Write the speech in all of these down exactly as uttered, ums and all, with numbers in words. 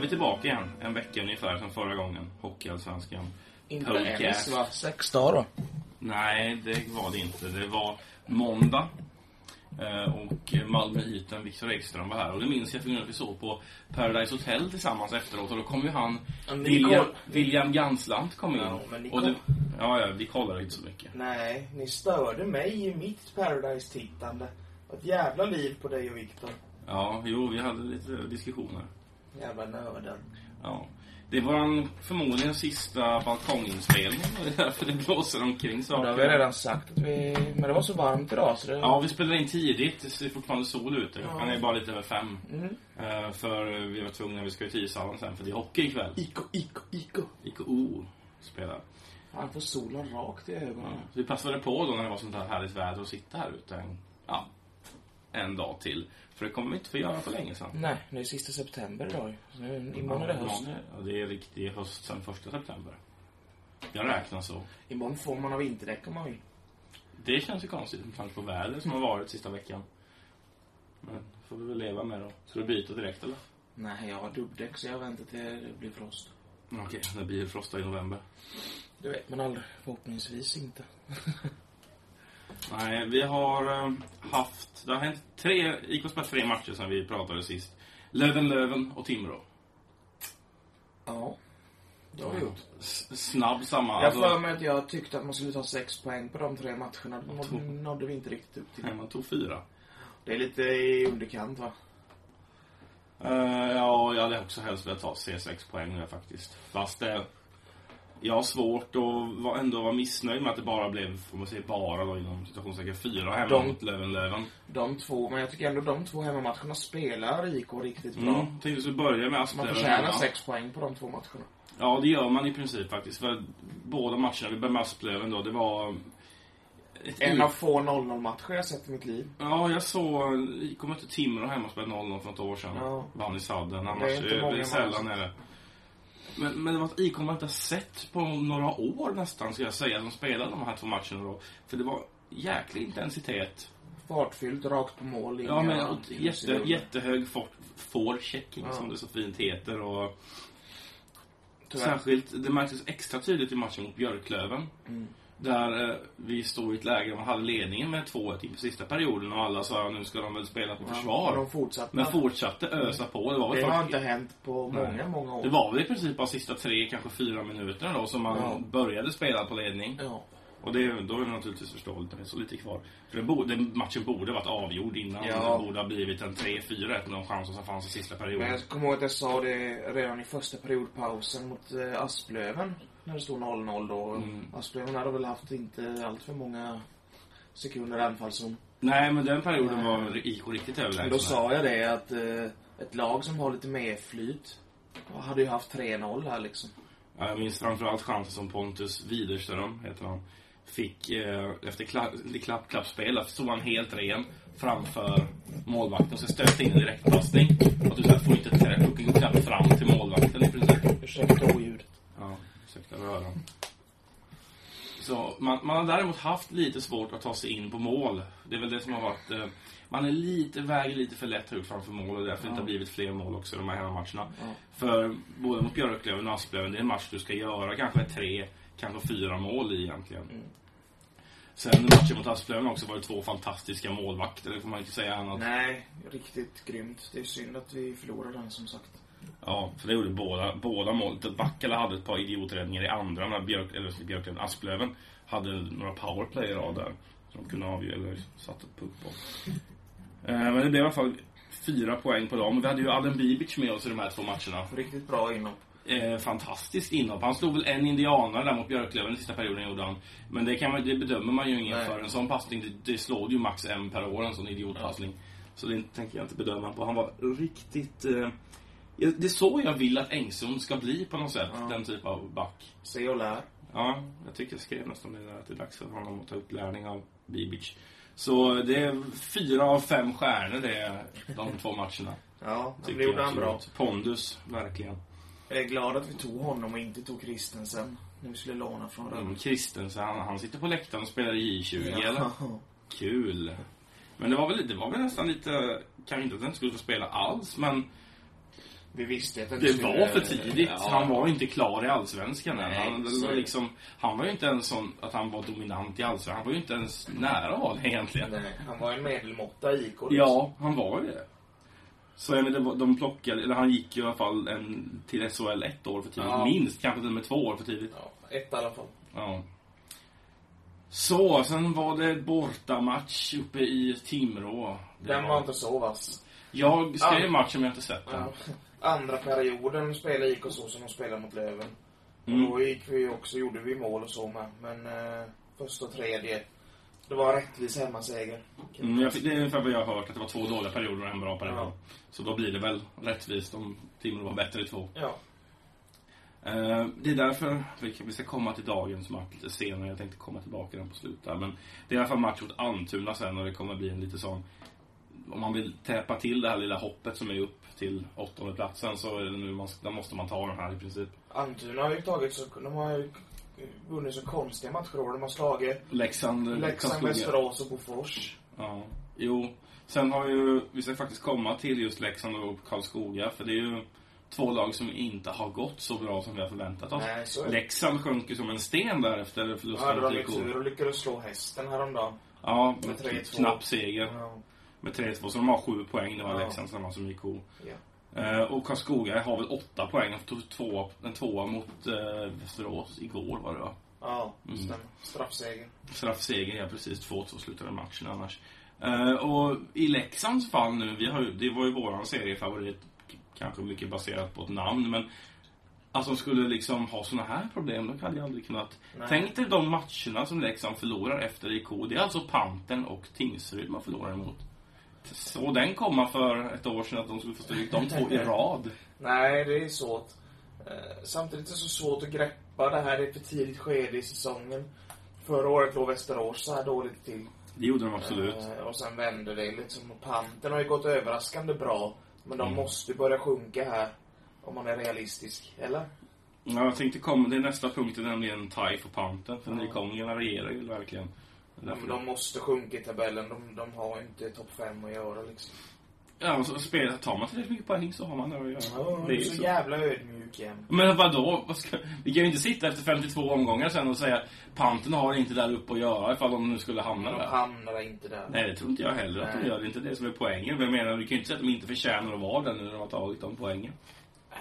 tillbaka igen. En vecka ungefär som förra gången. Hockeyallsvenskan. Inte ens, va? Sex dagar då? Nej, det var det inte. Det var måndag. Och Malmö Iten, Viktor Ekström var här. Och det minns jag för att vi såg på Paradise Hotel tillsammans efteråt. Och då kom ju han, William, William Gansland kom in. Ja, men ni och det, ja, ja, vi kollade inte så mycket. Nej, ni störde mig i mitt Paradise-tittande. Ett jävla liv på dig och Viktor. Ja, jo, vi hade lite diskussioner. Jävla nörden. Ja. Det var en, förmodligen sista balkonginspelning. Och det är därför det blåser omkring saker. Det har vi redan sagt att vi... Men det var så varmt idag så det... Ja, vi spelade in tidigt. Det ser fortfarande sol ute. Ja. Han är bara lite över fem. Mm. Uh, för vi var tvungna, vi ska ju till ishallen sen. För det är hockey ikväll. Iko, Iko, Iko. Iko O spelar. Han får solen rakt i ögonen. Ja. Så vi passade på då när det var sånt här härligt väder att sitta här ute en, ja, en dag till. För det kommer vi inte få göra på länge sedan. Nej, det är sista september idag. Så nu, imorgon är det höst. Ja, det är riktigt höst sedan första september. Jag räknar så. Imorgon får man av vinterdäck om man vill. Det känns ju konstigt med tanke på vädret som har varit sista veckan. Men får vi väl leva med då. Ska du byta direkt eller? Nej, jag har dubbdäck så jag väntar till det blir frost. Okej, okay, det blir frost i november. Det vet man aldrig. Förhoppningsvis inte. Nej, vi har äh, haft... Det har hänt tre... I K spelat tre matcher sedan vi pratade sist. Löven, Löven och Timrå. Ja, det har vi gjort. S- snabb samma... Jag för mig att jag tyckte att man skulle ta sex poäng på de tre matcherna. Då nådde, nådde vi inte riktigt upp till. Nej, man tog fyra. Det är lite i underkant, va? Uh, ja, jag hade också helst velat ta C sex poäng nu faktiskt. Fast det... Jag har svårt att ändå vara missnöjd med att det bara blev, får man säga bara då, inom situationssäkert fyra hemma de, mot Löven Löven. De två, men jag tycker ändå de två hemmamatcherna spelar I K riktigt bra. Mm, tänkte vi skulle börja med Asplöven. Man förtjänar sex poäng på de två matcherna. Ja, det gör man i princip faktiskt. För båda matcherna, vi började med Asplöven då, det var... En i... av få noll noll-matcher jag sett i mitt liv. Ja, jag såg, jag kom till Timrå hemma och spelade noll noll för ett år sedan. Ja. Vann i sadden, annars det är inte många det är sällan är det. Men, men det var att I K man inte sett på några år nästan, ska jag säga, de spelade de här två matcherna då. För det var jäklig intensitet. Fartfyllt, rakt på mål. Ja, men och jätte, jättehög forechecking ja. som det så fint heter. Och tyvärr. Särskilt, det märktes extra tydligt i matchen mot Björklöven. Mm. Där eh, vi stod i ett läge där man hade ledningen med två ett inför sista perioden. Och alla sa att nu ska de väl spela på försvar. Ja, de fortsatte. Men fortsatte ösa på. Det, var det väl har inte hänt på många, Nej. många år. Det var väl i princip bara sista tre, kanske fyra minuter då som man ja. började spela på ledning. Ja. Och det, då är det naturligtvis förståeligt. Det är så lite kvar. För det borde, matchen borde varit avgjord innan. Ja. Det borde ha blivit en tre fyra ett med de chanser som fanns i sista perioden. Men jag kommer ihåg att jag sa det redan i första periodpausen mot eh, Asplöven. När det stod noll noll då. Mm. Asplöven hade väl haft inte allt för många sekunder i anfallszon. Nej, men den perioden Nej. var I K riktigt överlägsen. Då sa jag det att eh, ett lag som har lite mer flyt hade ju haft tre noll här liksom. Ja, jag minns framförallt chansen som Pontus Widerström heter han. Fick eh, efter klapp, klapp, klappspel så var han helt ren framför målvakten och så stötte in en direktpassning och du så här, får inte träcka och klapp fram till målvakten i princip. Ursäkta oljud. Ja, ursäkta röran. Så man, man har däremot haft lite svårt att ta sig in på mål. Det är väl det som har varit eh, man är lite väger lite för lätt ut framför mål och därför ja. inte har blivit fler mål också de här hemmamatcherna. Ja. För både mot Björklöven och Asplöven, det är en match du ska göra kanske tre, kanske fyra mål i egentligen. Mm. Sen matchen mot Asplöven också var det två fantastiska målvakter, det får man inte säga annat. Nej, riktigt grymt. Det är synd att vi förlorade den som sagt. Ja, för det gjorde båda, båda mål. Backala hade ett par idioträddningar i andra när Björk, eller Björklöven, Asplöven hade några powerplayer av där som de kunde avgöra eller satt ett puck på. Eh, men det blev i alla fall fyra poäng på dem. Vi hade ju Allen Bibic med oss i de här två matcherna. Riktigt bra inhopp. Eh, fantastiskt inhopp. Han slog väl en indianare där mot Björklöven i sista perioden gjorde han. Men det, kan man, det bedömer man ju ingen Nej. för. En sån passning, det, det slår ju max en per år, en sån idiotpassning. Ja. Så det tänker jag inte bedöma på. Han var riktigt... Eh, det är så jag vill att Engsund ska bli på något sätt. Ja. Den typ av back. Se och lär. Ja, jag tycker jag skrev nästan det där att det är dags för honom att ta upp lärning av Bibic. Så det är fyra av fem stjärnor det är de två matcherna. Ja, det blev han bra. Pondus, verkligen. Jag är glad att vi tog honom och inte tog Kristensen. När vi skulle låna från Rönnby. Mm, Kristensen, han, han sitter på läktaren och spelar i J tjugo, ja. eller? Kul. Men det var väl, det var väl nästan lite... Kanske inte att den skulle få spela alls, men... vi visste att det, det skulle, var för tidigt. Ja. Han var inte klar i Allsvenskan. Nej, han, var liksom, han var ju inte ens sån att han var dominant i Allsvenskan. Han var ju inte ens nära att vara det egentligen. Nej, han var en medelmåtta I K. Ja, han var ju det. Så jag menar, de plockade, eller han gick i alla fall en, till S H L ett år för tidigt. Ja. Minst, kanske till med två år för tidigt. Ja, ett i alla fall. Ja. Så, sen var det bortamatch uppe i Timrå. Det Den var, var inte så vass. Jag skrev ah. matchen men jag inte sett den. Ja. Andra perioden spelade I K så som de spelade mot Löven. Mm. Och då gick vi också, gjorde vi mål och så med. Men eh, första och tredje, det var rättvis hemmaseger. Mm, jag, det är ungefär vad jag har hört, att det var två dåliga perioder och en bra period. Ja. Så då blir det väl rättvist om Timrå var bättre i två. Ja. Uh, det är därför vi ska komma till dagens match lite senare. Jag tänkte komma tillbaka den på slutet. Men det är i alla fall match mot Almtuna sen. Och det kommer bli en lite sån, om man vill täppa till det här lilla hoppet som är upp till åttonde platsen, så är det nu man, då måste man ta den här i princip. Almtuna har ju tagit så, de har ju vunnit så konstiga matcher. De har slagit Leksand, Leksand Västerås och Bofors. Ja, jo. Sen har ju, vi ska faktiskt komma till just Leksand och Karlskoga. För det är ju två lag som inte har gått så bra som vi har förväntat oss. Nej, Leksand sjunker som en sten där efter förlusten. Ja, de är tur och lyckades slå hästen häromdagen. Ja, med tre två. Knapp seger. Ja. Med tre två, så de har sju poäng. Det var ja. Leksand som var som gick o. Ja. Uh, och Karlskoga har väl åtta poäng. De tog två, en tvåa mot uh, Västerås igår var det va? Ja, just mm. Straffseger. Straffseger, ja precis. två två slutade matchen annars. Uh, och i Leksands fall nu, vi har, det var ju våran seriefavorit, kanske mycket baserat på ett namn, men alltså skulle liksom ha såna här problem, då hade jag aldrig kunnat. Nej. Tänk dig de matcherna som Leksand förlorar efter I K. Det är alltså Pantern och Tingsryd man förlorar emot. Så den komma för ett år sedan att de skulle få stryk de två i rad. Nej, det är svårt. Samtidigt är det så svårt att greppa det här. Det är för tidigt skede i säsongen. Förra året låg Västerås så här dåligt till. Det gjorde de absolut. Och sen vände det liksom. Pantern har ju gått överraskande bra. Men de mm. måste börja sjunka här. Om man är realistisk, eller? Ja, jag tänkte komma. Det är nästa punkt, nämligen Thai för Pantern. För ja. Nykomlingarna regerar ju verkligen. De, de måste sjunka i tabellen. De, de har inte topp fem att göra liksom. Ja, så spelar, tar man tillräckligt mycket poäng så har man det att göra. Ja, det är så, så jävla ödmjuk igen. Men vadå? Vad ska, vi kan ju inte sitta efter femtiotvå omgångar sen och säga Pantern har inte där uppe att göra ifall de nu skulle hamna de där. De hamnar inte där. Nej, det tror inte jag heller. Att de gör det. Inte det som är poängen. Men jag menar, vi kan ju inte säga att de inte förtjänar att vara där när de har tagit de poängen. Äh.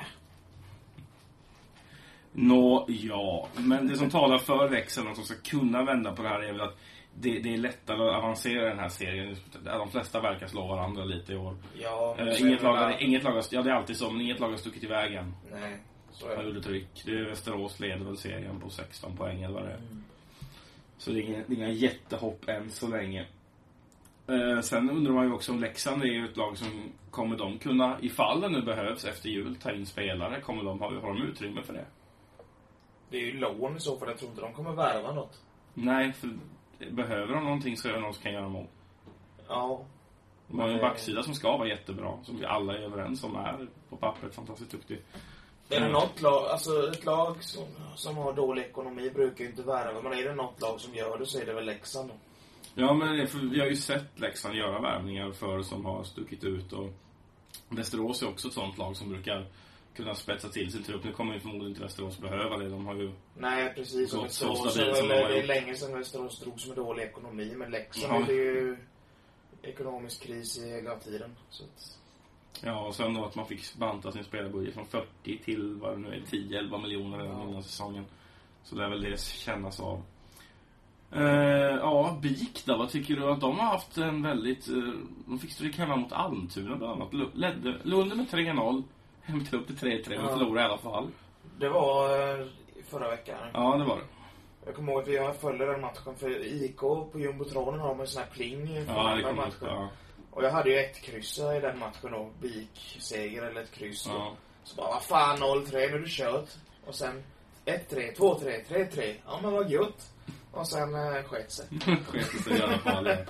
Nå, ja. Men det som talar för Leksand att de ska kunna vända på det här är väl att Det, det är lättare att avancera i den här serien. De flesta verkar slå varandra lite i år. Ja, uh, inget, lag, bara... inget lag har, ja, det är alltid så, men inget lag har stuckit i vägen. Nej, så är det. Det, tryck. Det är Västerås leder väl serien på sexton poäng eller vad det är. Mm. Så det är, inga, det är inga jättehopp än så länge. Uh, sen undrar man ju också om Leksand är ju ett lag som kommer de kunna, ifall det nu behövs efter jul, ta in spelare. Kommer de, har, har de utrymme för det? Det är ju lån i så fall. Jag tror inte de kommer värva något. Nej, för behöver de någonting så är det någon som kan göra mål. Ja. De har en backsida som ska vara jättebra. Som vi alla är överens om är på pappret fantastiskt duktig. Är det något lag, alltså ett lag som, som har dålig ekonomi brukar ju inte värva. Men är det något lag som gör det så är det väl Leksand då. Ja, men för vi har ju sett Leksand göra värvningar för som har stuckit ut. Och Västerås är också ett sånt lag som brukar kunna spetsa till sin trupp. Nu kommer ju förmodligen inte Västerås behöva det. De har ju... Nej, precis. Och Västerås är väl, det är länge sedan Västerås drogs med dålig ekonomi. Men Leksand ja. är det ju ekonomisk kris i hela tiden. Så att... Ja, och sen då att man fick banta sin spelarbudget från fyrtio till vad det nu är, tio elva miljoner redan ja. innan säsongen. Så det är väl det kännas av. Uh, ja, BIK då, vad tycker du att de har haft en väldigt... Uh, de fick stryk hemma mot Almtuna bland annat. Ledde, Lunde med tre noll. Hämtade upp till tre tre, men ja. förlorade i alla fall. Det var uh, förra veckan. Ja, det var det. Jag kommer ihåg att vi följde den matchen för I K på Jumbotronen har man en sån här pling för ja, den matchen. Ja. Och jag hade ju ett kryss i den matchen då. BIK seger eller ett kryss. Ja. Så bara, vad fan, noll tre, nu är det kört. Och sen ett tre, två tre, tre tre. Ja, men vad gött. Och sen äh, skett sig. skett sig i alla fall, ja.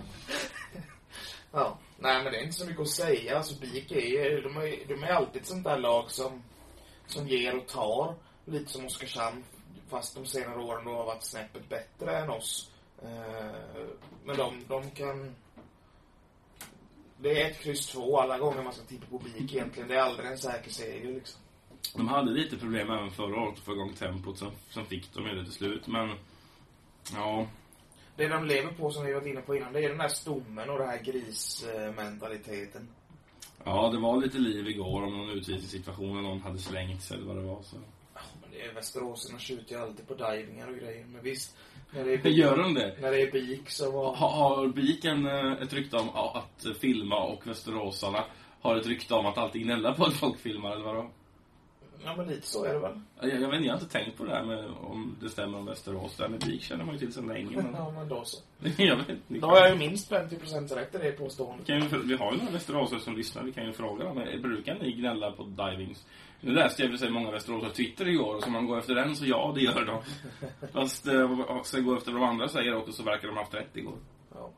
Ja, nej men det är inte så mycket att säga. Alltså BIK är, de är, de är alltid ett sånt där lag som, som ger och tar. Lite som Oskarshamn. Fast de senare åren då har varit snäppet bättre än oss. Eh, men de, de kan... det är ett kryss två alla gånger man ska tippa på BIK egentligen. Det är aldrig en säker seger liksom. De hade lite problem även förra året att få igång tempot. Sen, sen fick de ju det till slut. Men, ja. Det de lever på som vi varit inne på innan, det är den där stommen och den här grismentaliteten. Ja, det var lite liv igår om någon utvisningssituation någon hade slängt sig eller vad det var. Så. Ja, men det är Västeråsarna skjuter ju alltid på divingar och grejer. Men visst, när det är Gör de det? När det är BIK så var... Har, har BIK en, ett rykte om att filma och Västeråsarna har ett rykte om att alltid gnälla på att folk filmar eller vad då? Ja, men lite så är det väl. Jag, jag vet inte, jag har inte tänkt på det här med om det stämmer om Västerås. Det här med BIK känner man ju till sedan länge. Men... ja, men då så. jag vet inte. Då har jag ju minst femtio procent rätt i det påståendet. Kan vi, vi har ju några västeråsare som lyssnar. Vi kan ju fråga dem. Brukar ni gnälla på divings? Nu läste jag väl sig många västeråsare Twitter igår. Och så man går efter den så ja, det gör de. Fast eh, så går efter vad de andra säger också så verkar de ha haft rätt igår. Ja.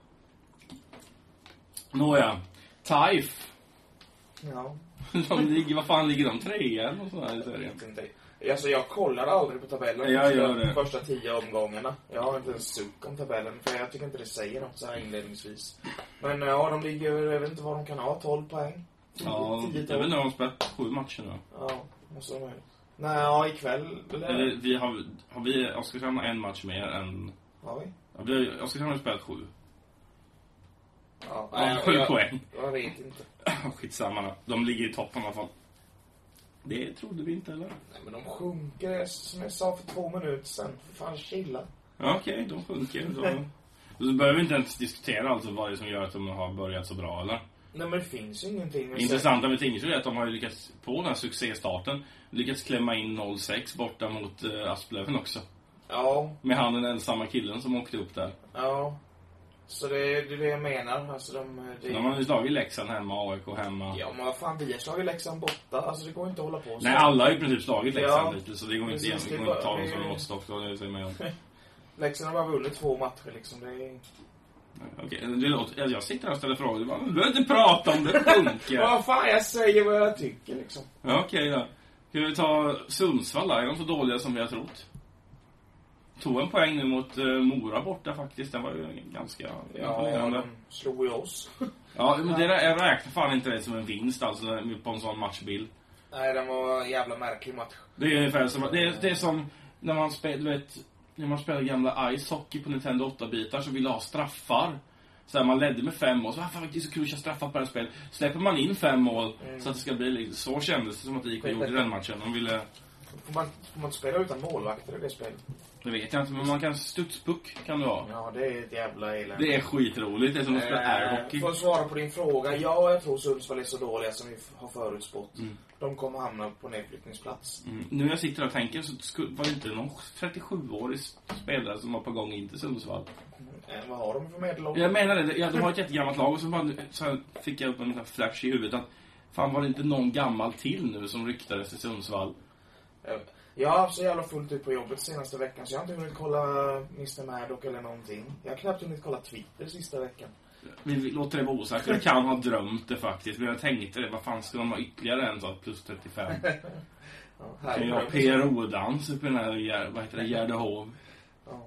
Nåja. Taif. Ja. De ligger, vad fan ligger de? Trea eller något sånt här i serien? Inte. Alltså jag kollar aldrig på tabellen. Jag gör det. Första tio omgångarna. Jag har inte en suck om tabellen. För jag tycker inte det säger något så här inledningsvis. Men ja, de ligger, jag vet inte vad de kan ha. tolv poäng. tio, Ja, tio, jag vet inte om de spelat sju matcher nu. Ja, måste de ha. Nej, ja, ikväll. Eller, vi har, har vi Oskarshamn en match mer än... Har vi? Ja, vi har, Oskarshamn har spelat sju. Ja, Ja, nej, sju jag, poäng. Jag vet inte. Skitsamma. De ligger i toppen i alla fall. Det trodde vi inte, eller? Nej, men de sjunker, som jag sa för två minuter sedan. För fan, chilla. Ja, okej, okay, de sjunker. Då, då behöver vi inte ens diskutera alltså vad det är som gör att de har börjat så bra, eller? Nej, men det finns ju ingenting. Intressanta med Tingsryd är att de har ju lyckats, på den här succéstarten, lyckats klämma in noll sex borta mot uh, Asplöven också. Ja. Med han den ensamma killen som åkte upp där. Ja. Så det är det, är det jag menar. Alltså de, det... De har ju slagit Leksand hemma, A I K hemma. Ja, men vad fan, vi har slagit Leksand borta. Alltså det går inte att hålla på så. Nej, alla har ju i princip slagit Leksand ja. lite, så det går inte igen. Det går inte att ta dem som måttstock då, det säger man. Leksand har bara vunnit två matcher liksom. Det är... Okej, det låter, jag sitter här och ställer frågor. Du behöver inte prata om det, funkar. Vad fan, jag säger vad jag tycker liksom. Ja, okej då. Ska vi ta Sundsvall där? Är de så dåliga som vi har trott? Tog en poäng nu mot uh, Mora borta faktiskt. Den var ju ganska imponerande. Ja, de slog ju oss. Ja, men det, jag räknar fan inte det som en vinst alltså på en sån matchbild. Nej, den var en jävla märklig match. Det är ungefär som, det är, det är som när man spelar, vet, när man spelar gamla Ice Hockey på Nintendo åtta-bitar så vill ha straffar. Så här, man ledde med fem mål. Så fan, det är så kul att köra straffar på det här spelet. Släpper man in fem mål mm. så att det ska bli lite, så kändes det som att det gick och gjorde den matchen. De ville... Får man, får man spela utan målvakter i det spelet? Det vet jag inte, men man kan studspuck kan du ha. Ja, det är ett jävla elände. Det är skitroligt, det är som att spela airhockey. För att svara på din fråga, ja, jag tror Sundsvall är så dåliga som vi har förutspått. Mm. De kommer hamna på nedflyttningsplats. Mm. Nu när jag sitter och tänker så skulle, var det inte någon trettiosju-årig spelare som var på gång in till Sundsvall. Mm. Vad har de för medelålder? Jag menar det, ja, de har ett jättegammalt lag och så, bara, så fick jag upp en flash i huvudet att fan, var det inte någon gammal till nu som ryktades till Sundsvall? Jag har haft så jävla fullt ut på jobbet senaste veckan så jag har inte hunnit kolla mister Maddock eller någonting. Jag har knappt hunnit kolla Twitter sista veckan. Vi låter det vara osäkert. Jag kan ha drömt det faktiskt. Men jag tänkte det, vad fan ska de ha ytterligare en så plus trettiofem? Ja, kan jag ha P R O-dans uppe i den här, vad heter det, Gärdehov? Ja.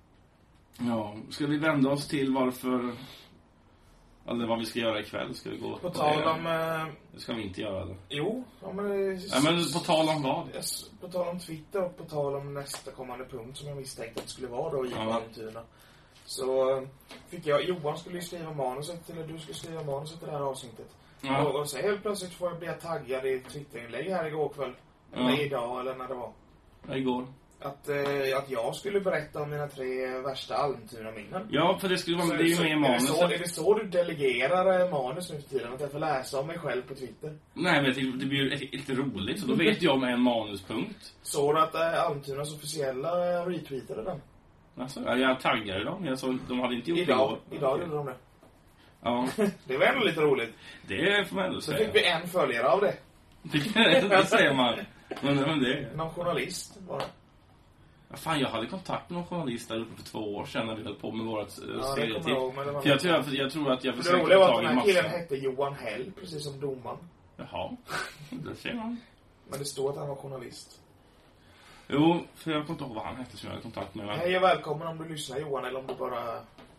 Ja, ska vi vända oss till varför... Eller vad vi ska göra ikväll, ska vi gå på tal om... Eh... Det ska vi inte göra det. Jo, ja, men... Det... Ja, men på tal om vad? Yes, på tal om Twitter och på tal om nästa kommande punkt som jag misstänkte att det skulle vara då i ja. Valentuna. Så fick jag... Johan skulle ju skriva manuset, eller du skulle skriva manuset till det här avsnittet. Ja. Och, och så helt plötsligt får jag bli taggad i Twitterinlägg här igår kväll. Eller ja. idag, eller när det var. Ja, igår. Att, eh, att jag skulle berätta om mina tre värsta Almtuna-minnen. Ja, för det skulle vara, så, det är ju med i manus. Är, är det så du delegerar manus nu för tiden? Att jag får läsa om mig själv på Twitter? Nej, men det, det blir ju lite roligt. Så då vet jag om en manuspunkt. Såg du att eh, Almtunas officiella eh, retweetade den? Alltså, jag taggade dem. Jag såg, de hade inte gjort idag, det. Idag gjorde de det. Ja. Det var ändå lite roligt. Det får man ändå säga. Så fick vi en följare av det. Det säger man. Men, men det... Någon journalist var det. Fan, jag hade kontakt med någon journalist där uppe för två år sedan när vi höll på med vårt uh, ja, serietip. Jag, för jag, tror, jag, jag tror att jag försökte ta det var att den här killen hette Johan Hell, precis som domaren. Jaha, det ser man. Men det står att han var journalist. Jo, för jag kommer inte ihåg vad han hette som jag hade kontakt med. Men... Hej och välkommen om du lyssnar Johan, eller om du bara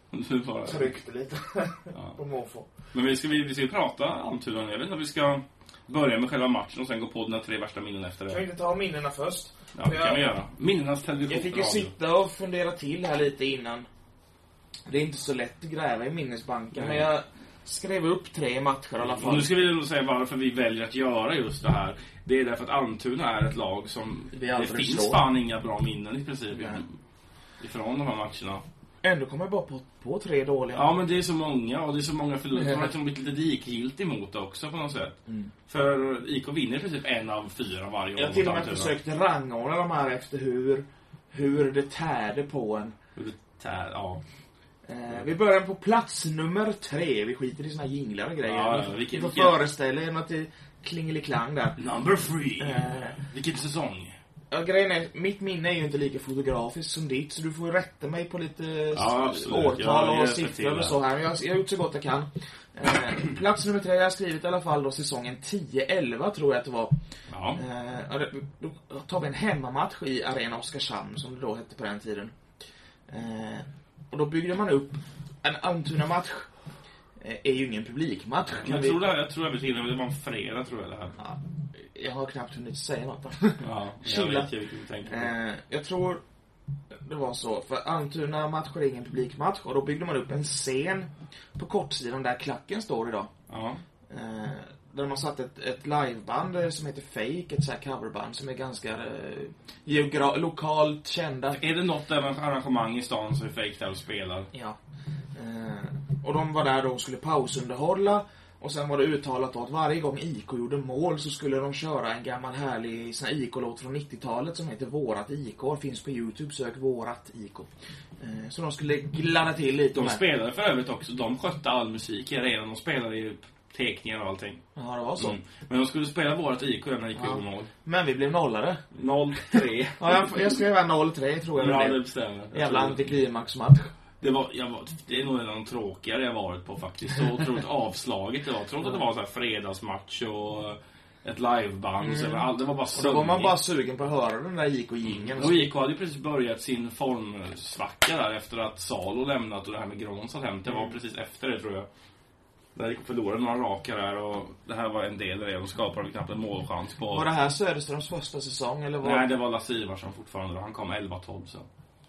Du bara... tryckte lite ja. på måfå. Men vi ska, vi, vi ska ju prata Almtuna. Jag vet inte om vi ska börja med själva matchen och sen gå på dina tre värsta minnen efter det. Kan vi inte ta minnena först? Ja, det kan jag, vi göra. Minnenas television. Jag fick ju sitta och fundera till här lite innan. Det är inte så lätt att gräva i minnesbanken, mm. men jag skrev upp tre matcher i alla fall. Och nu ska vi nog säga varför vi väljer att göra just det här. Det är därför att Almtuna är ett lag som... Det finns slår. fan inga bra minnen i princip mm. ifrån de här matcherna. Ändå kommer jag bara på, på tre dåliga. Ja, men det är så många och det är så många förluster. Mm. Man har blivit lite likgilt emot det också på något sätt. Mm. För I K vinner i princip en av fyra varje år. Jag till och med försökte rangordna de här efter hur, hur det tärde på en. Hur det tär, ja. Eh, vi börjar på plats nummer tre. Vi skiter i såna jinglar och grejer. Ja, vi vilken, får vilken... föreställa er något i klingeliklang där. Number three. Eh, vilken säsong? Ja, grejen är, mitt minne är ju inte lika fotografiskt som ditt, så du får rätta mig på lite ja, årtal och siffror och så här. Jag, jag har gjort så gott jag kan. Eh, plats nummer tre, jag har skrivit i alla fall då säsongen tio elva tror jag att det var. Ja. Eh, då tar vi en hemmamatch i Arena Oskarshamn, som det då hette på den tiden. Eh, och då byggde man upp en Almtuna-match. Eh, är ju ingen publikmatch. Jag tror det, jag tror jag vet inte, det var en fredag tror jag det här. Ja. Jag har knappt hunnit säga något. Ja, jag vet ju vilken du tänker på. Eh, jag tror det var så. För Almtuna match är ingen publikmatch. Och då byggde man upp en scen på kortsidan där klacken står idag. Ja. Eh, där man satt ett, ett liveband som heter Fake. Ett så här coverband som är ganska eh, geogra- lokalt kända. Är det något arrangemang i stan som är Fake där och spelar? Ja. Eh, och de var där då och skulle pausunderhålla. Och sen var det uttalat då att varje gång I K gjorde mål så skulle de köra en gammal härlig sån här I K-låt från nittiotalet som heter Vårat I K. Finns på YouTube, sök Vårat I K. Eh, så de skulle gladda till lite. De spelade för övrigt också, de skötte all musik i arenan. De spelade ju teckningar och allting. Ja, det var så. Mm. Men de skulle spela Vårat I K när I K ja. gjorde mål. Men vi blev nollade. noll tre. Ja, jag, jag skrev noll tre tror jag. Ja, det bestämmer. Jävla antiklimaxmatch. Det, var, jag var, det är nog en av de tråkigare jag varit på faktiskt. Så otroligt avslaget det var. Jag trodde att det var så här fredagsmatch och ett liveband. Mm. Så det var bara och då var man bara sugen på att höra den där I K-jingeln. Och I K hade ju precis börjat sin formsvacka där efter att Salo lämnat och det här med Grons hade hänt. Det var mm. precis efter det tror jag. Där gick förlorade några raka där och det här var en del av det. De skapade knappt en målchans på... Var det här Söderströms första säsong eller var... Nej, det var Lasse Ivarsson fortfarande. Han kom elva tolv så.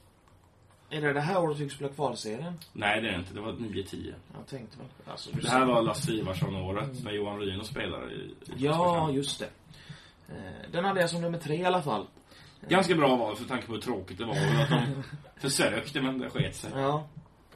Är det det här året du fick spela kvalserien? Nej, det är det inte. Det var nio tio. Jag tänkte väl. Alltså, det här var Lasse Ivarsson-året mm. när Johan Ryno spelade i, i ja, just det. Den hade jag som nummer tre i alla fall. Ganska bra val för tanke på hur tråkigt det var. Att de försökte, men det sket sig. Ja.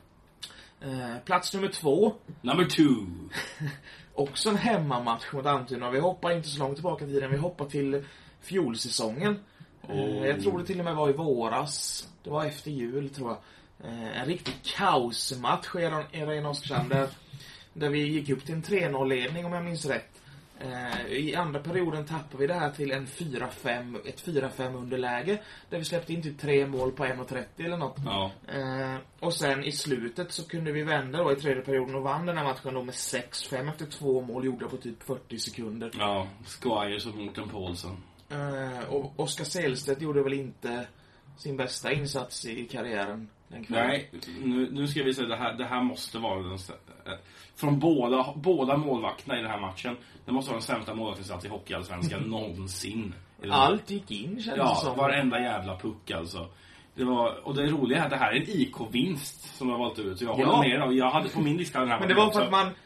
Eh, plats nummer två. Number two. Också en hemmamatch mot Almtuna. Vi hoppar inte så långt tillbaka i tiden. Vi hoppar till fjolsäsongen. Oh. Eh, jag tror det till och med var i våras. Det var efter jul tror jag. Eh, en riktig kaosmatch i Arena Oskarshamn där, där vi gick upp till en tre noll-ledning om jag minns rätt. Eh, I andra perioden tappade vi det här till en fyra fem, ett fyra fem underläge där vi släppte in till tre mål på en trettio eller något. Ja. Eh, och sen i slutet så kunde vi vända då i tredje perioden och vann den här matchen då med sex fem efter två mål gjorda på typ fyrtio sekunder. Ja, Squires och Morten Paulsen. Eh, och Oskar Selstedt gjorde väl inte sin bästa insats i karriären den kvällen. Nej, nu, nu ska vi säga det här, det här måste vara den, från båda, båda målvakterna i den här matchen. Det måste vara den sämsta målvaktinsats i hockeyallsvenskan någonsin. Allt gick in känns ja, det som. varenda jävla puck alltså. Det var, och det roliga är att det här är en I K-vinst som jag har valt ut. Så jag håller ja. med. Jag hade på min lista den här. Men det var för att man...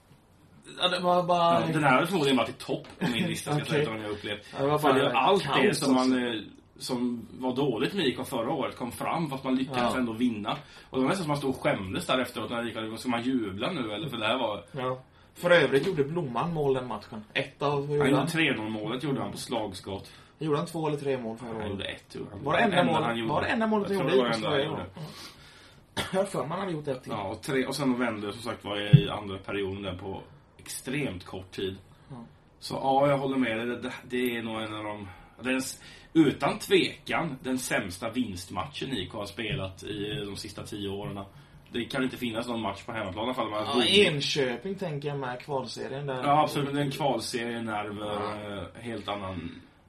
Ja, det var bara... Ja, den här har förmodligen varit i topp på min lista. Ska okay. jag säga, jag upplevt. Ja, det var för det allt kaos, det som man... som var dåligt med I K förra året kom fram fast man lyckades ja. ändå vinna. Och det var nästan som man stod och skämdes där efteråt när I K, ska man jubla nu eller för det här var... Ja. För övrigt gjorde Blomman mål den matchen. Ett av... Han gjorde tre noll målet gjorde han på slagskott. Gjorde han två eller tre mål förra året? Han gjorde ett. Han var det enda mål han gjorde? Var det enda målet han gjorde? Jag tror det var det enda han gjorde. Jag för man hade gjort ett till. Ja, och, tre, och sen vände som sagt var jag i andra perioden där på extremt kort tid. Ja. Så ja, jag håller med. Det, det, det är nog en av de... Den, utan tvekan den sämsta vinstmatchen I K har spelat i de sista tio åren. Det kan inte finnas någon match på hemmaplan i alla fall. Ja, Enköping tänker jag med kvalserien där. Ja, absolut. Den kvalserien nerver ja. helt annan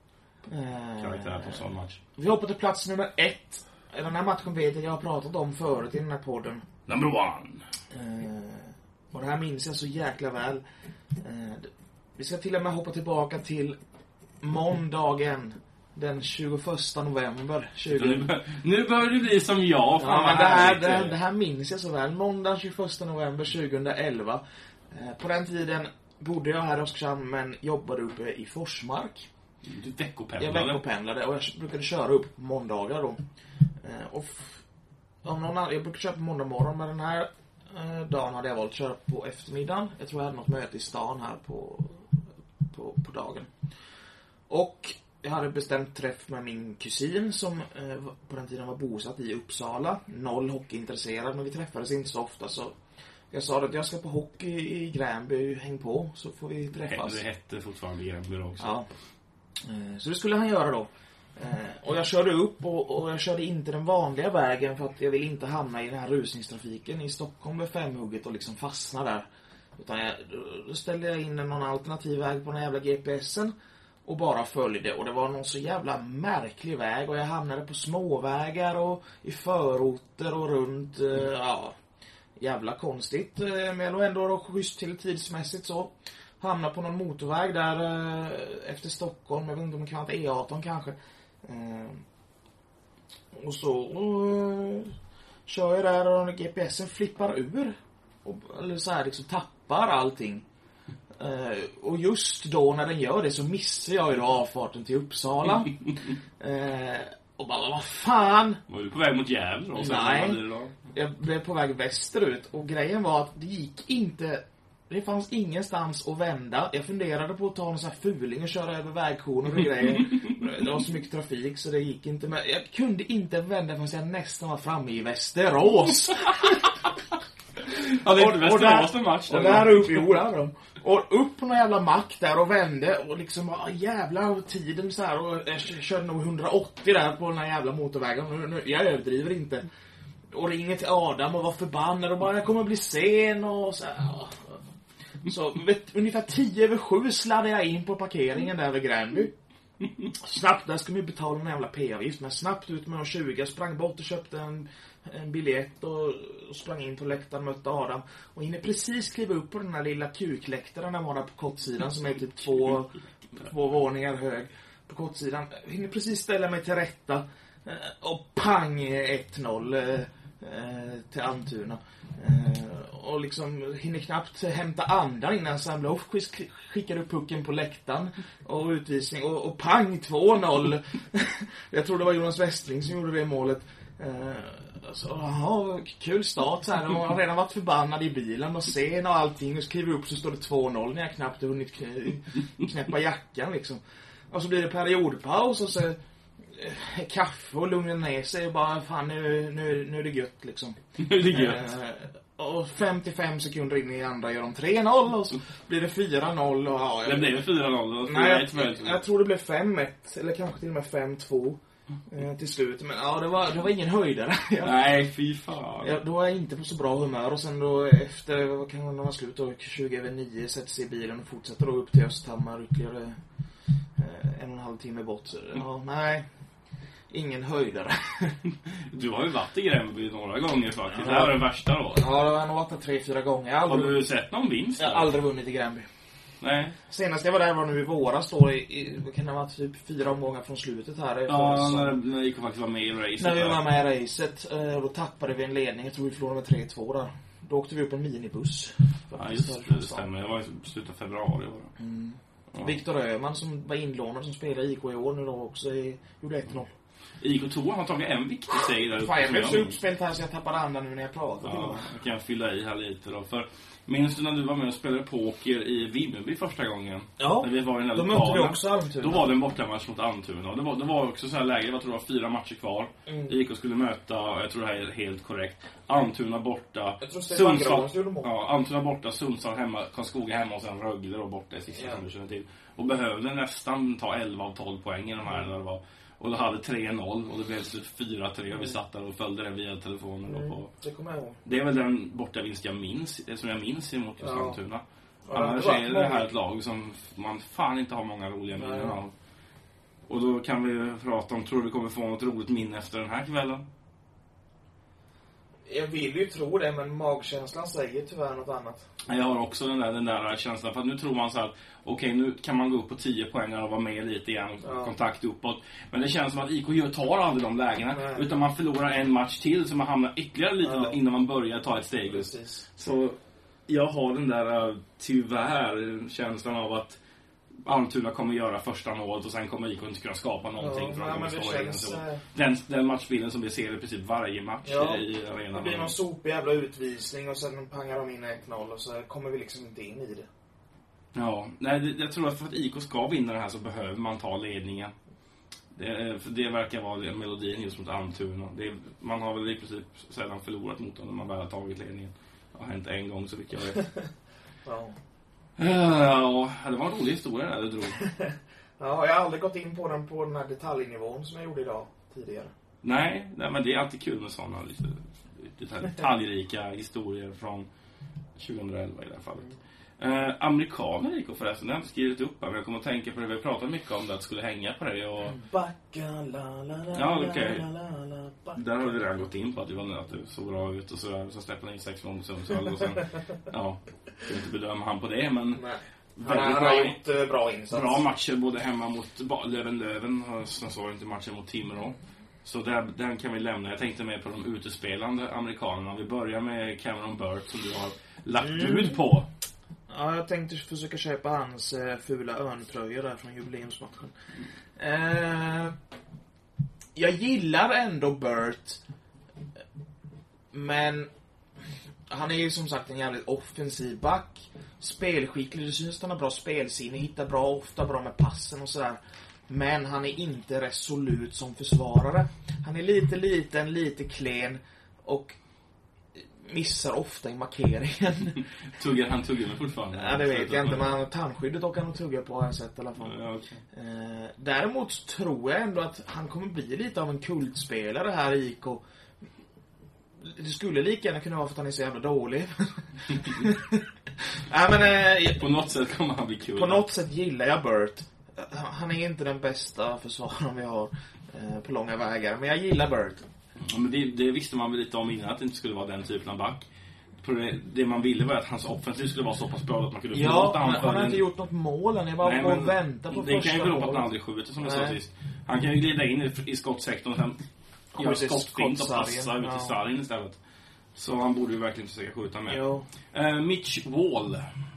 eh, karaktär på en sån match. Vi hoppar till plats nummer ett. Den här matchen vet jag jag har pratat om förut i den här podden. Number one. Eh, och det här minns jag så jäkla väl. Eh, vi ska till och med hoppa tillbaka till måndagen den tjugoförsta november. tjugo Nu, nu börjar det bli som jag. Ja, men det här, det, här, det här minns jag så väl. Måndag tjugoförsta november tjugoelva. Eh, på den tiden bodde jag här i Oskarshamn men jobbade uppe i Forsmark. Du veckopendlade. Jag veckopendlade och jag brukade köra upp på måndagar då. Eh, och f- om någon annan, jag brukade köra på måndag morgon, men den här eh, dagen hade jag valt att köra på eftermiddagen. Jag tror jag hade något möte i stan här på, på, på dagen. Och jag hade bestämt träff med min kusin som eh, på den tiden var bosatt i Uppsala. Noll hockeyintresserad, men vi träffades inte så ofta, så jag sa att jag ska på hockey i Gränby, häng på så får vi träffas. Det hette fortfarande Gränby också. Ja. Så det skulle han göra då. Och jag körde upp och, och jag körde inte den vanliga vägen för att jag ville inte hamna i den här rusningstrafiken i Stockholm med femhugget och liksom fastna där. Utan jag, då ställde jag in någon alternativ väg på den jävla G P S'en och bara följde. Och det var någon så jävla märklig väg och jag hamnade på småvägar och i förorter och runt, ja, jävla konstigt. Men jag låg ändå då schysst till tidsmässigt så. Hamnar på någon motorväg där eh, efter Stockholm. Jag vet inte om det kan vara E arton kanske. Eh, och så och, kör jag där och G P S'en flippar ur. Och, eller så här liksom tappar allting. Eh, och just då när den gör det så missar jag ju då avfarten till Uppsala. eh, och bara, vad fan? Var du på väg mot Gävle då? Nej, jag blev på väg västerut. Och grejen var att det gick inte... Det fanns ingenstans att vända. Jag funderade på att ta en sån här fuling och köra över vägkoner och grejer. Det var så mycket trafik så det gick inte. Men jag kunde inte vända förrän jag nästan var framme i Västerås. Ja, det är inte och, Västerås en match. Och där upp, jo, där då. Och upp på någon jävla mack där och vände. Och liksom, ah, jävla tiden så här. Och jag körde nog hundraåttio där på den här jävla motorvägen. Nu, nu, jag överdriver inte. Och ringer till Adam och var förbannad. Och bara, jag kommer bli sen och så här. Så vet, ungefär tio över sju sladdade jag in på parkeringen där vid Gränby. Snabbt, där ska man ju betala en jävla P-avgift. Men snabbt ut med tjugo, jag sprang bort och köpte en, en biljett och, och sprang in på läktaren, mötte Adam. Och hinner precis kliva upp på den här lilla kukläktaren där var där på kortsidan som är typ två, två våningar hög på kortsidan. Hinner precis ställa mig till rätta och pang ett noll till Almtuna. Och liksom hinner knappt hämta andan innan Sam Blomqvist skickade upp pucken på läktaren och utvisning och, och pang två noll. Jag tror det var Jonas Westling som gjorde det målet. Så, aha, kul start så här. De har redan varit förbannad i bilen och sen och allting och skriver upp så står det två noll när jag knappt hunnit knäppa jackan liksom. Och så blir det periodpaus och så kaffe och lugna ner sig och bara fan nu, nu, nu är det gött liksom. Nu är det gött. Eh, och femtiofem sekunder in i andra gör de tre noll och så blir det fyra noll och ja, det blev fyra noll. Nej, jag, jag, jag tror det blev fem ett eller kanske till och med fem två eh, till slut, men ja, det var, det var ingen höjdare. jag, Nej, fy fan. jag, då var jag inte på så bra humör och sen då efter, vad kan man ha slut då, tjugo över nio sätter sig i bilen och fortsätter då upp till Östhammar ytterligare eh, en och en halv timme bort. Så, ja, nej. Ingen höjdare. Du har ju varit i Gränby några gånger faktiskt. Ja. Det här var den värsta då. Ja, det har nog varit tre, fyra gånger. Jag har, aldrig, har du sett någon vinst? jag har aldrig vunnit i Gränby. Nej. Senast jag var där var nu i våras då. I, i, kan det ha varit typ fyra omgångar från slutet här. Ja, när, när vi faktiskt var med i racet. När vi var med i racet. Och då tappade vi en ledning. Jag tror vi förlorade med tre två där. Då åkte vi upp en minibuss. Ja, just det. Det stämmer. Jag var i slutet av februari. Mm. Ja. Viktor Öhman som var inlånad som spelar i I K i år nu då också i, gjorde ett noll. I K två har tagit en viktig seger där uppe. Fan, jag blev så uppspelt här så jag tappade andan nu när jag pratade. Ja, jag kan fylla i här lite då. För minns du när du var med och spelade poker i Vimmerby första gången? Ja, när vi var i den här då lokalen, mötte vi också Almtuna. Då var det en bortamatch mot Almtuna. Det var, det var också så här läge, jag tror det var fyra matcher kvar. Mm. I K skulle möta, jag tror det här är helt korrekt, Almtuna borta. Jag tror Stefan Grans gjorde mål. Ja, Almtuna borta, Sundsvall hemma, Karlskoga hemma och sen Rögle då borta i sista yeah. som du känner till. Och behövde nästan ta elva av tolv poäng i de här mm. när det var. Och då hade tre noll och det blev så fyra tre och vi satt där och följde den via telefonen. Mm, på. Det kommer jag ihåg. Det är väl den borta vinst jag minns, som jag minns emot just ja. Almtuna. Ja, annars det är det här ett lag som man fan inte har många roliga minnen av. Och då kan vi prata om, tror du vi kommer få något roligt minne efter den här kvällen? Jag vill ju tro det, men magkänslan säger tyvärr något annat. Jag har också den där, den där känslan, för att nu tror man så att okej, okay, nu kan man gå upp på tio poäng och vara med lite igen, ja. kontakt uppåt. Men det känns som att I K tar aldrig de lägena, Nej. utan man förlorar en match till så man hamnar ytterligare lite ja. innan man börjar ta ett steg. Precis. Så jag har den där tyvärr känslan av att Almtuna kommer göra första målet och sen kommer I K inte kunna skapa någonting. Ja, för att men det känns... så. Den, den matchbilden som vi ser i princip varje match ja, i arenan. Det blir någon sopig jävla utvisning och sen pangar de in ett noll och så kommer vi liksom inte in i det. Ja, nej, jag tror att för att I K ska vinna det här så behöver man ta ledningen. Det, för det verkar vara melodin just mot Almtuna. Det, man har väl i princip sällan förlorat mot dem när man väl har tagit ledningen. Det har hänt en gång så mycket jag vet. Ja. Ja, det var en rolig historia där du drog. Ja, jag har aldrig gått in på den på den här detaljnivån som jag gjorde idag tidigare. Nej, nej men det är alltid kul med sådana lite, lite detaljrika historier från tjugohundraelva i det här fallet. Eh, amerikaner I K förresten, det har jag inte skrivit upp här, men jag kommer att tänka på det. Vi har pratat mycket om det, att skulle hänga på det och... Backa, la, la, la, ja, okej. Okay. la, la, la, backa. Där har vi redan gått in på att det var nöt, det såg bra ut och så, så släppte han in sex mål mot Sundsvall och sen, ja, jag vill inte bedöma han på det, men... Nej. Han har bra, gjort uh, bra insats. Bra matcher både hemma mot Löven-Löven och sen så var det inte matcher mot Timrå. Så där, den kan vi lämna. Jag tänkte mer på de utespelande amerikanerna. Vi börjar med Cameron Burt som du har lagt mm. ut på. Ja, jag tänkte försöka köpa hans eh, fula örntröjor där från jubileumsmatchen. Eh, jag gillar ändå Burt. Men han är ju som sagt en jävligt offensiv back. Spelskicklig, det syns att han har bra spelsinne. Hittar bra, ofta bra med passen och sådär. Men han är inte resolut som försvarare. Han är lite liten, lite klen och missar ofta i markeringen. Tuggar han tuggar med fortfarande? Ja, det vet jag inte, men tandskyddet och han tugga på har jag sett i alla fall. Ja, okay. eh, Däremot tror jag ändå att han kommer bli lite av en kultspelare här i I K. Det skulle lika gärna kunna vara för att han är så jävla dålig. Ja, men, eh, på något sätt kommer han bli kul. På något sätt gillar jag Burt. Han är inte den bästa försvararen vi har eh, på långa vägar, men jag gillar Burt. Ja, men det, det visste man väl lite om innan, att det inte skulle vara den typen av back. Det, det man ville var att hans offensiv skulle vara så pass bra att man kunde ja, förlåta honom. Han har inte gjort något mål än. Jag bara får vänta på det första kan ju bero på mål. att han aldrig skjuter som jag sa sist. Han kan ju glida in i, i skottsektorn och sen göra skottfint och passa ut i sargen istället. Så han borde ju verkligen försöka skjuta med. Uh, Mitch Wall.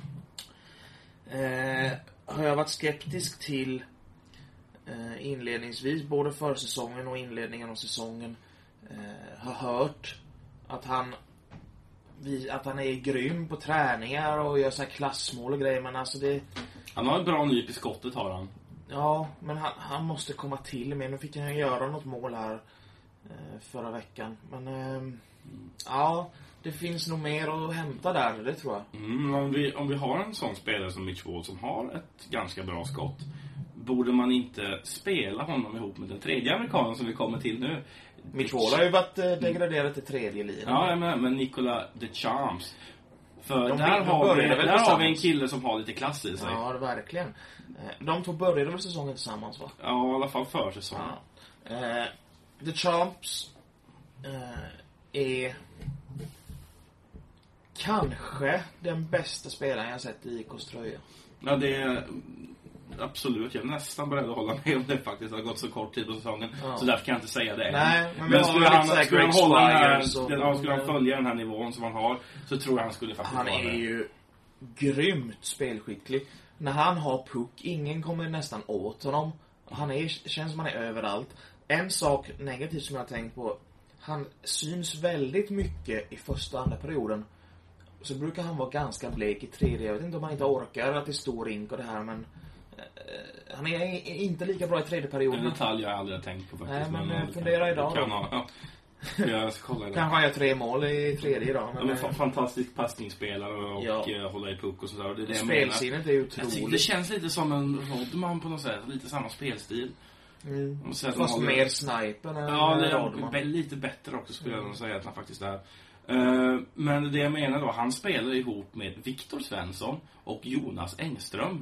Uh, har jag varit skeptisk till uh, inledningsvis, både för säsongen och inledningen av säsongen. Uh, har hört att han att han är grym på träningar och gör så här klassmål och grejer, men alltså det... Han har ett bra nyp i skottet, har han. Ja, men han, han måste komma till med. Nu fick han göra något mål här eh, förra veckan. Men eh, mm. ja, det finns nog mer att hämta där, det tror jag. Mm, om, vi, om vi har en sån spelare som Mitch Wall som har ett ganska bra skott, borde man inte spela honom ihop med den tredje amerikanen som vi kommer till nu? Mitch Wall har ju varit eh, degraderad till tredje linjen. Ja, men, men Nicola DeChamps. För de där, har vi, där har vi en kille som har lite klass i sig. Ja, det verkligen. De två började väl säsongen tillsammans, va? Ja, i alla fall för säsongen. Ja. Eh, DeChamps eh, är kanske den bästa spelaren jag sett i I K:s tröja. Ja, det är... Absolut, jag är nästan beredd att hålla med om det faktiskt. Det har gått så kort tid på säsongen. Ja. Så därför kan jag inte säga det. Nej, men, men skulle, han, skulle, skulle, han hålla den här, så, den, skulle han följa den här nivån som han har, så tror jag han skulle faktiskt han vara är ju grymt spelskicklig. När han har puck, ingen kommer nästan åt honom. Han är, känns som han är överallt. En sak negativt som jag har tänkt på, han syns väldigt mycket i första och andra perioden. Så brukar han vara ganska blek i tredje. Jag vet inte om han inte orkar att det är stor rink och det här, men han är inte lika bra i tredje perioden. En detalj jag aldrig har tänkt på faktiskt. Nej, men, men fundera idag kan ha, ja. Jag ska kolla det. Kanske han gör tre mål i tredje idag. Men ja, men fantastisk passningsspelare och ja. hålla i puck och sådär. Det är det spelsinnet är ju otroligt. Det känns lite som en Rodman på något sätt. Lite samma spelstil. Mm. Fast håller... mer sniper än ja, det är Rodman. Lite bättre också skulle mm. jag säga att han faktiskt är. Uh, men det jag menar då, han spelar ihop med Viktor Svensson och Jonas Engström.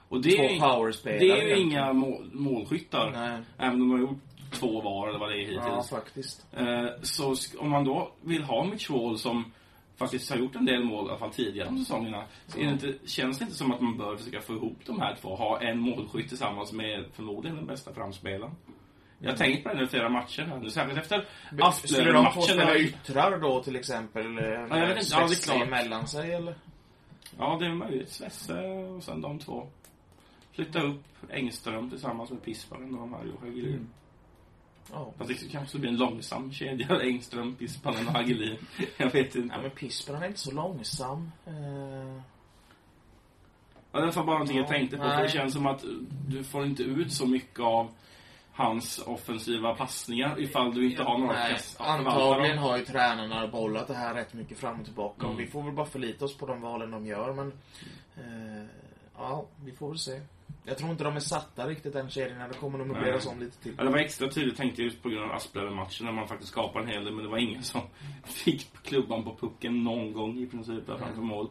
Och det är, powerspelare. Det är ju inga mål, målskyttar. Nej. Även om de har gjort två var eller vad det är hittills. Ja, faktiskt. Eh, så sk- om man då vill ha Mitch Wall som faktiskt har gjort en del mål i alla fall tidigare om säsongerna, så är det inte, känns det inte som att man bör försöka få ihop de här två. Ha en målskytt tillsammans med förmodligen den bästa framspelaren. Jag har tänkt på det nu flera matcher här. Nu särskilt efter Asplöven-matchen. Skulle de få spela har... yttrar då till exempel? Ja, jag vet inte. Ja, det är klart. Mellan sig eller? Ja, det är möjligt. Svesse och sen de två. Flytta upp Engström tillsammans med Pisparen och Mario Hagelin. Mm. Ja. Fast det kanske blir en långsam kedja. Engström, Pisparen och Hagelin. Jag vet inte. Ja, men Pisparen är inte så långsam. Uh... Ja, det var bara någonting ja, jag tänkte på. Nej. För det känns som att du får inte ut så mycket av hans offensiva passningar ifall du inte har några press. Antagligen har ju tränarna bollat det här rätt mycket fram och tillbaka. Mm. Och vi får väl bara förlita oss på de valen de gör. Men eh, ja, vi får väl se. Jag tror inte de är satta riktigt den kedjan. Det kommer nog möbleras om lite till. Ja, det var extra tydligt tänkte jag just på grund av Asplöven-matchen när man faktiskt skapade en hel del. Men det var ingen som fick klubban på pucken någon gång i princip där framför mål.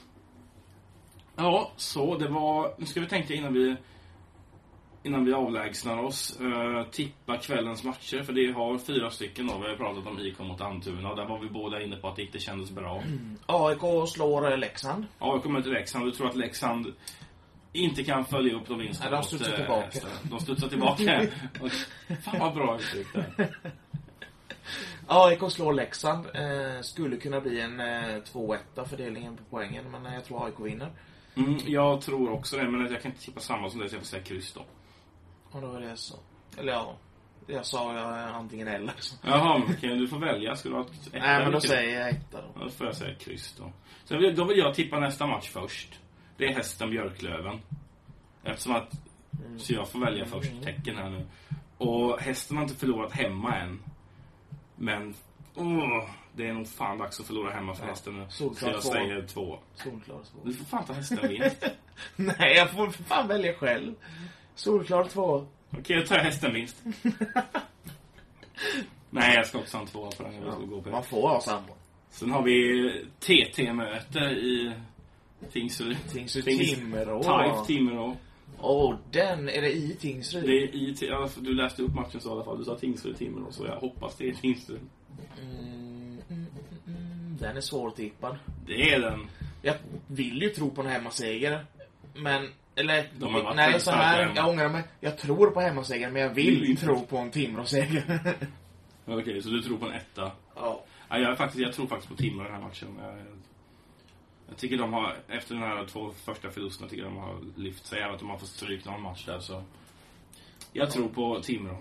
Ja, så det var... Nu ska vi tänka innan vi... Innan vi avlägsnar oss, uh, tippa kvällens matcher. För det har fyra stycken då. Vi har pratat om I K mot Antuna. Där var vi båda inne på att det inte kändes bra. Mm. A I K slår Leksand. A I K möter Leksand. Du tror att Leksand inte kan följa upp de vinsterna. Nej, de studsar mot, tillbaka. Hästar. De studsar tillbaka. Fan vad bra uttryck där. A I K slår Leksand. Eh, skulle kunna bli en eh, två ett fördelningen på poängen. Men jag tror A I K vinner. Mm, jag tror också det. Men jag kan inte tippa samma som det. Så jag får säga kryss då. Och då var det så. Eller ja, jag sa jag antingen eller. Så. Jaha, okej, okay, du får välja. Ska du ha ett etta? Nej, men då säger jag etta då. Då får jag säga kryss då. Så vill, då vill jag tippa nästa match först. Det är Hästen Björklöven. Eftersom att, mm. så jag får välja först mm. tecken här nu. Och Hästen har inte förlorat hemma än. Men, åh, det är nog fan dags att förlora hemma för ja, Hästen nu. Så jag två. säger två. Solklar två. Du får fan ta Hästen vinst. Nej, jag får fan välja själv. Solklar två. Okej, jag tar Hästen vinst. Nej, jag ska också ha en två på den. Jag ja, gå på man får ha samma. Sen har vi T T-möte i Tingsryd. Tingsryd Timrå. Taif Timrå. Åh, oh, den, är det i Tingsryd? Det är i, ja, du läste upp matchen så i alla fall. Du sa Tingsryd Timrå, så jag hoppas det är Tingsryd. Mm, mm, mm, den är svårtippad. Det är den. Jag vill ju tro på en hemmaseger. Men, eller, De nej så här, jag ångrar mig. Jag tror på hemmaseger, men jag vill mm. tro på en Timrå-seger. Okej, okay, så du tror på en etta? Ja. Ja, jag, faktiskt, jag tror faktiskt på Timrå den här matchen. Jag, jag tycker de har, efter den här två första förlusterna, tycker de har lyft sig. Även att de har fått stryk någon match där, så jag tror på Timrå.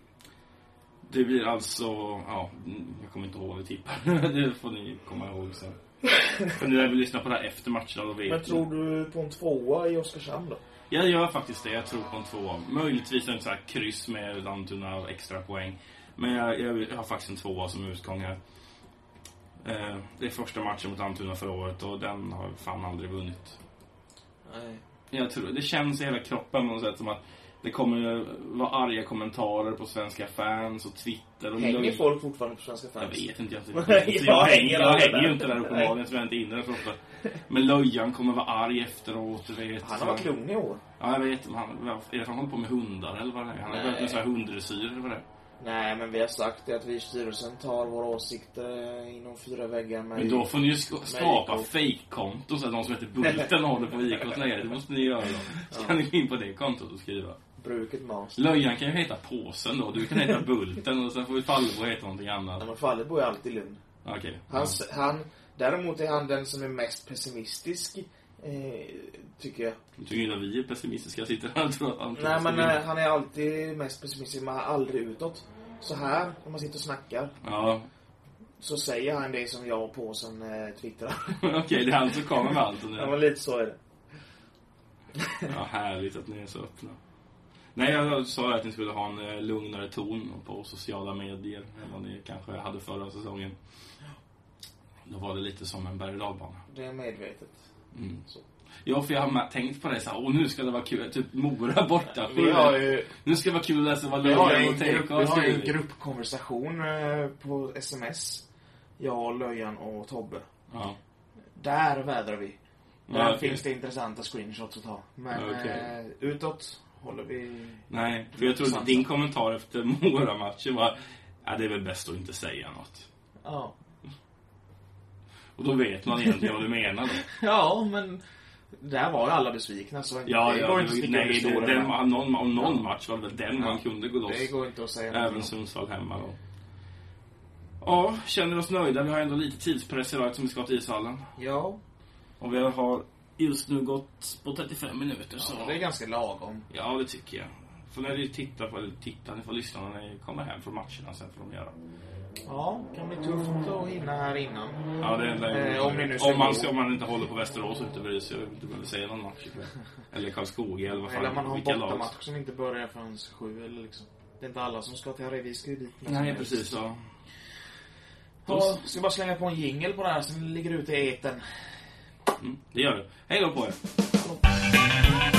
Det blir alltså, ja, jag kommer inte ihåg vad det tippar. Det får ni komma ihåg sen. För nu är vi lyssna på det här efter matchen då vet. Men tror du på en tvåa i Oskarshamn då? Jag gör faktiskt det, jag tror på en tvåa. Möjligtvis en sån här kryss med Antuna extra poäng. Men jag, jag har faktiskt en tvåa som utgång här. Eh, det är första matchen mot Antuna förra året och den har fan aldrig vunnit. Nej. Jag tror, det känns i hela kroppen på något sätt som att det kommer vara arga kommentarer på svenska fans och Twitter. Och hänger folk fortfarande på svenska fans? Jag vet inte. Jag, jag, jag, hänger, jag hänger ju inte där uppenbarligen så jag är inte inne där så ofta. Men Löjan kommer vara arg efteråt. Vet, han har varit klon i år. Ja, jag vet. Han, är det han håller på med hundar eller vad det är? Han har börjat med så här hunddressyr eller vad det är. Nej, men vi har sagt det att vi i styrelsen tar våra åsikter inom fyra väggar med. Men då får ni ju sk- skapa fake-konto så att någon som heter Bulten håller på I K:s läge. Det måste ni göra då. Så kan ni gå in på det kontot och skriva. Bruket mas. Löjan kan ju heta Påsen då. Du kan heta Bulten och sen får vi Fallbo heta någonting annat. Ja, men Fallbo är alltid lugn. Okej. Okay. Han, han, däremot är han den som är mest pessimistisk. Eh, tycker jag. Du tycker inte att vi är pessimistiska? Jag sitter här och tror att han... Nej, men äh, han är alltid mest pessimistisk. Men aldrig utåt. Så här, när man sitter och snackar. Ja. Så säger han det som jag på som eh, twittrar. Okej, okay, det är han som kommer med allt. Ja, men lite så är det. Ja, härligt att ni är så öppna. Nej, jag sa att ni skulle ha en eh, lugnare ton på sociala medier än vad ni kanske hade förra säsongen. Då var det lite som en berg- och dalbana. Det är medvetet. Mm. Så. Ja, för jag har tänkt på det så här, åh, nu ska det vara kul, typ Mora borta. Vi har ju, nu ska det vara kul att läsa vad Löjan och T K. Vi har en gruppkonversation på sms. Jag, Löjan och Tobbe. Ja. Där vädrar vi. Där Ja, okay. finns det intressanta screenshots att ta. Men Okay. eh, utåt håller vi... Nej, för jag tror att din kommentar efter Mora-matchen var ja, det är väl bäst att inte säga något. Ja. Och då vet man egentligen vad du menar då. Ja, men där var ju alla besvikna. Så ja, det ja, går inte att sticka nej, under det, den, stolen. någon, om någon ja. match var det väl den ja. man kunde gå loss. Det går inte att säga. Även Sundsvall hemma då. Ja, känner oss nöjda. Vi har ändå lite tidspress idag som vi ska till ishallen. Ja. Och vi har just nu gått på trettiofem minuter. Ja, så det är ganska lagom. Ja, det tycker jag. För när ni tittar på, eller tittar, ni får lyssna när ni kommer hem från matcherna sen får de göra. Ja, det kan bli tufft att hinna här innan. Ja, det är eh, om, ni nu ska om man, gå. ska, om man inte håller på Västerås och inte bryr sig, inte behöver säga någon match. Eller Karlskoga eller vad fan. Eller man har en vilka lag. bortamatch som inte börjar förrän sju eller liksom. Det är inte alla som ska till Harry, vi ska ju dit. Nej, precis så. Ja, ska bara slänga på en jingle på det här som ligger ute i eten. Mm, det gör det. Hej då på er.